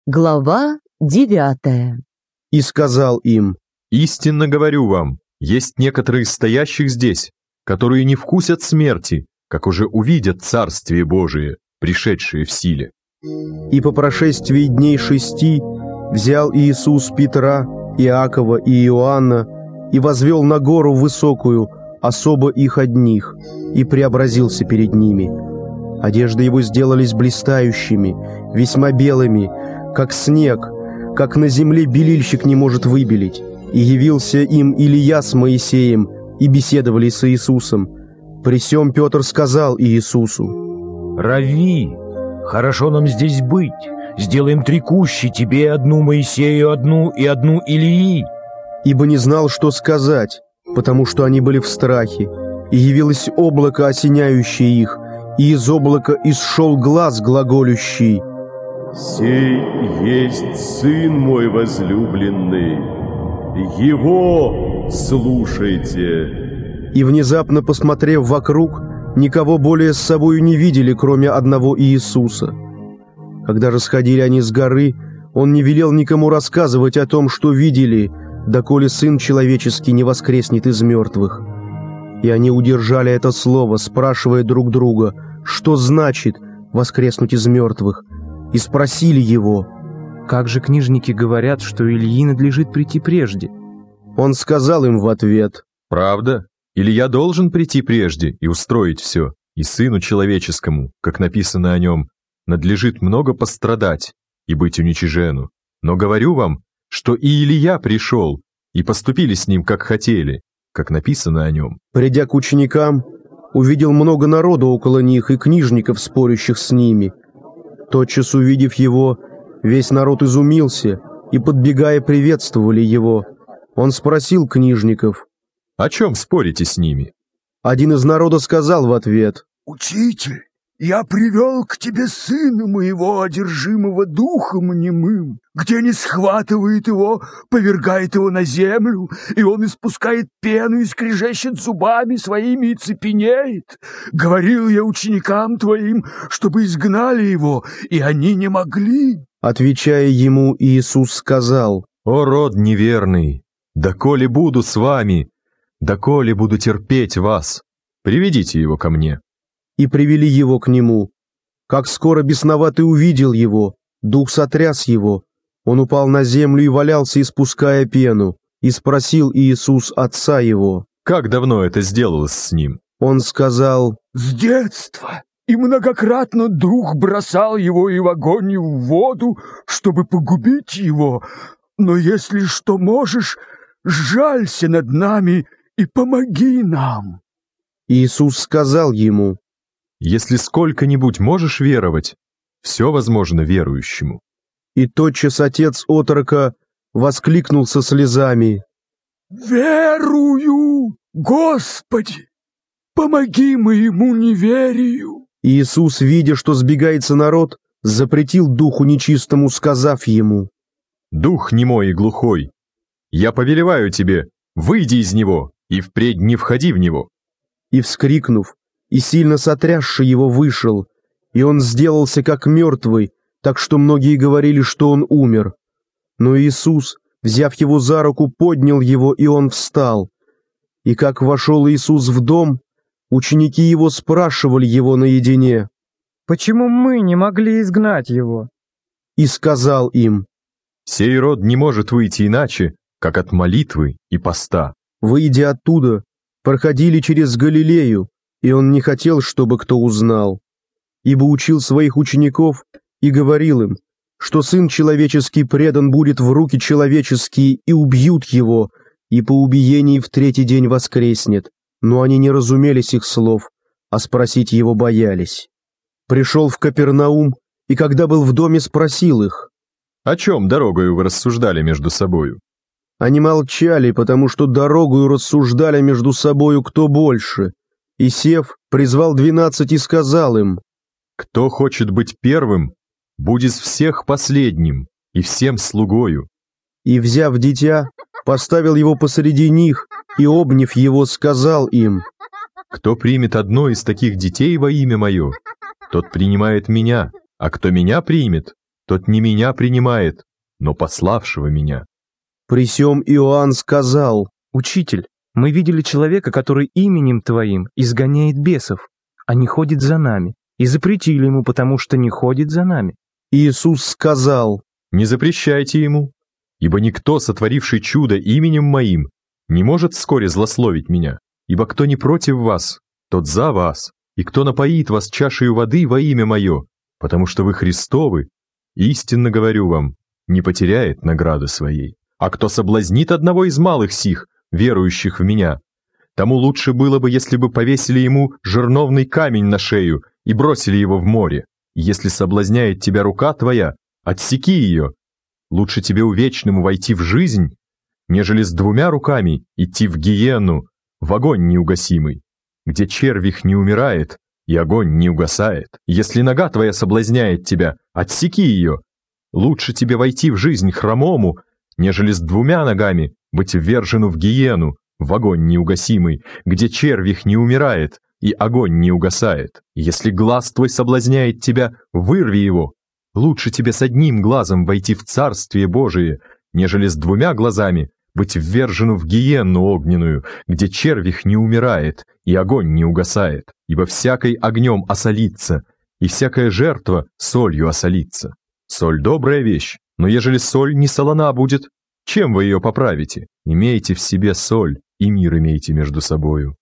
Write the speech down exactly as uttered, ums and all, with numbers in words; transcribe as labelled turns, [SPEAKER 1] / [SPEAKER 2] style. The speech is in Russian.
[SPEAKER 1] Глава девятая.
[SPEAKER 2] И сказал им:
[SPEAKER 3] «Истинно говорю вам, есть некоторые из стоящих здесь, которые не вкусят смерти, как уже увидят Царствие Божие, пришедшее в силе».
[SPEAKER 2] И по прошествии дней шести взял Иисус Петра, Иакова и Иоанна и возвел на гору высокую, особо их одних, и преобразился перед ними. Одежды его сделались блистающими, весьма белыми, как снег, как на земле белильщик не может выбелить. И явился им Илия с Моисеем, и беседовали с Иисусом. При сем Петр сказал Иисусу:
[SPEAKER 4] «Рави, хорошо нам здесь быть. Сделаем три кущи, тебе одну, Моисею одну и одну Илии».
[SPEAKER 2] Ибо не знал, что сказать, потому что они были в страхе. И явилось облако, осеняющее их, и из облака исшел глас глаголющий:
[SPEAKER 5] «Сей есть Сын мой возлюбленный, Его слушайте».
[SPEAKER 2] И внезапно, посмотрев вокруг, никого более с собою не видели, кроме одного Иисуса. Когда же сходили они с горы, Он не велел никому рассказывать о том, что видели, доколе Сын Человеческий не воскреснет из мертвых. И они удержали это слово, спрашивая друг друга, что значит воскреснуть из мертвых, и спросили Его:
[SPEAKER 6] «Как же книжники говорят, что Илии надлежит прийти прежде?»
[SPEAKER 2] Он сказал им в ответ:
[SPEAKER 3] «Правда? Илья должен прийти прежде и устроить все, и Сыну Человеческому, как написано о нем, надлежит много пострадать и быть уничижену. Но говорю вам, что и Илия пришел, и поступили с ним, как хотели, как написано о нем».
[SPEAKER 2] Придя к ученикам, увидел много народа около них и книжников, спорящих с ними. Тотчас увидев его, весь народ изумился, и, подбегая, приветствовали его. Он спросил книжников:
[SPEAKER 3] «О чем спорите с ними?»
[SPEAKER 2] Один из народа сказал в ответ:
[SPEAKER 7] «Учитель, я привел к тебе сына моего, одержимого духом немым. Где не схватывает его, повергает его на землю, и он испускает пену и скрежещет зубами своими и цепенеет. Говорил я ученикам твоим, чтобы изгнали его, и они не могли».
[SPEAKER 2] Отвечая ему, Иисус сказал:
[SPEAKER 3] «О род неверный, доколе буду с вами, доколе буду терпеть вас, приведите его ко мне».
[SPEAKER 2] И привели его к нему. Как скоро бесноватый увидел его, дух сотряс его. Он упал на землю и валялся, испуская пену. И спросил Иисус отца его:
[SPEAKER 3] «Как давно это сделалось с ним?»
[SPEAKER 2] Он сказал:
[SPEAKER 7] «С детства, и многократно дух бросал его и в огонь, и в воду, чтобы погубить его. Но если что можешь, сжалься над нами и помоги нам».
[SPEAKER 2] Иисус сказал ему:
[SPEAKER 3] «Если сколько-нибудь можешь веровать, все возможно верующему».
[SPEAKER 2] И тотчас отец отрока воскликнул со слезами:
[SPEAKER 7] «Верую, Господи, помоги моему неверию».
[SPEAKER 2] Иисус, видя, что сбегается народ, запретил духу нечистому, сказав ему:
[SPEAKER 3] «Дух немой и глухой, я повелеваю тебе, выйди из него и впредь не входи в него».
[SPEAKER 2] И, вскрикнув, и сильно сотрясши его, вышел, и он сделался как мертвый, так что многие говорили, что он умер. Но Иисус, взяв его за руку, поднял его, и он встал. И как вошел Иисус в дом, ученики его спрашивали его наедине:
[SPEAKER 8] «Почему мы не могли изгнать его?»
[SPEAKER 2] И сказал им:
[SPEAKER 3] «Сей род не может выйти иначе, как от молитвы и поста».
[SPEAKER 2] Выйдя оттуда, проходили через Галилею, и он не хотел, чтобы кто узнал, ибо учил своих учеников и говорил им, что Сын Человеческий предан будет в руки человеческие, и убьют его, и по убиении в третий день воскреснет. Но они не разумели сих слов, а спросить его боялись. Пришел в Капернаум, и когда был в доме, спросил их:
[SPEAKER 3] «О чем дорогою вы рассуждали между собою?»
[SPEAKER 2] Они молчали, потому что дорогою рассуждали между собою, кто больше. И, сев, призвал двенадцать и сказал им:
[SPEAKER 3] «Кто хочет быть первым, будет всех последним и всем слугою».
[SPEAKER 2] И, взяв дитя, поставил его посреди них, и, обняв его, сказал им:
[SPEAKER 3] «Кто примет одно из таких детей во имя мое, тот принимает меня, а кто меня примет, тот не меня принимает, но пославшего меня».
[SPEAKER 2] При сем Иоанн сказал:
[SPEAKER 6] «Учитель, мы видели человека, который именем Твоим изгоняет бесов, а не ходит за нами, и запретили ему, потому что не ходит за нами».
[SPEAKER 2] Иисус сказал:
[SPEAKER 3] «Не запрещайте ему, ибо никто, сотворивший чудо именем моим, не может вскоре злословить меня, ибо кто не против вас, тот за вас, и кто напоит вас чашею воды во имя мое, потому что вы Христовы, истинно говорю вам, не потеряет награды своей. А кто соблазнит одного из малых сих, верующих в меня, тому лучше было бы, если бы повесили ему жерновный камень на шею и бросили его в море. И если соблазняет тебя рука твоя, отсеки ее. Лучше тебе увечному войти в жизнь, нежели с двумя руками идти в гиенну, в огонь неугасимый, где червь их не умирает и огонь не угасает. Если нога твоя соблазняет тебя, отсеки ее. Лучше тебе войти в жизнь хромому, нежели с двумя ногами быть ввержену в гиену, в огонь неугасимый, где червь их не умирает и огонь не угасает. Если глаз твой соблазняет тебя, вырви его. Лучше тебе с одним глазом войти в Царствие Божие, нежели с двумя глазами быть ввержену в гиенну огненную, где червь их не умирает и огонь не угасает, ибо всякой огнем осолится, и всякая жертва солью осолится. Соль — добрая вещь, но ежели соль не солона будет, чем вы ее поправите? Имейте в себе соль, и мир имейте между собою.